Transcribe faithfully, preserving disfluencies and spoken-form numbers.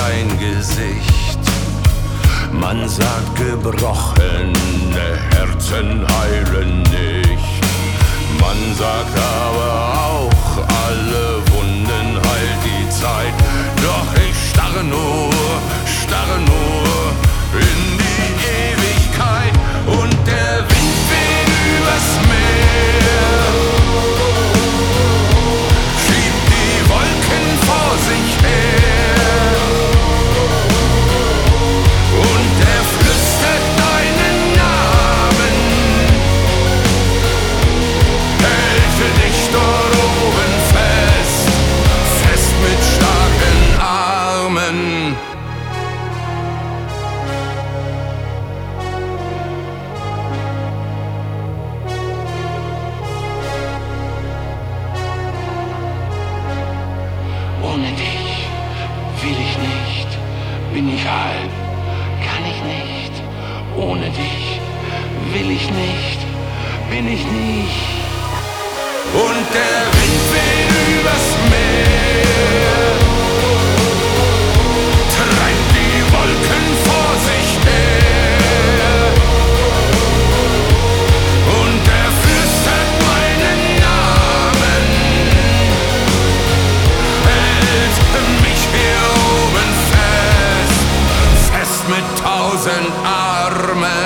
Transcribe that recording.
dein Gesicht. Man sagt, gebrochene Herzen heilen nicht. Man sagt aber auch, alle Wunden heilt die Zeit. Doch ich starre nur, starre nur in die Ewigkeit. Und der Wind weht übers Meer, schiebt die Wolken vor sich her. Und er flüstert deinen Namen, hält dich dort oben fest, fest mit starken Armen. Ohne dich will ich nicht, bin ich halb, kann ich nicht. Ohne dich will ich nicht, bin ich nicht. Und der Wind weht übers Meer, treibt die Wolken vor sich her. Und er flüstert meinen Namen, hält mich hier oben fest, fest mit tausend Armen.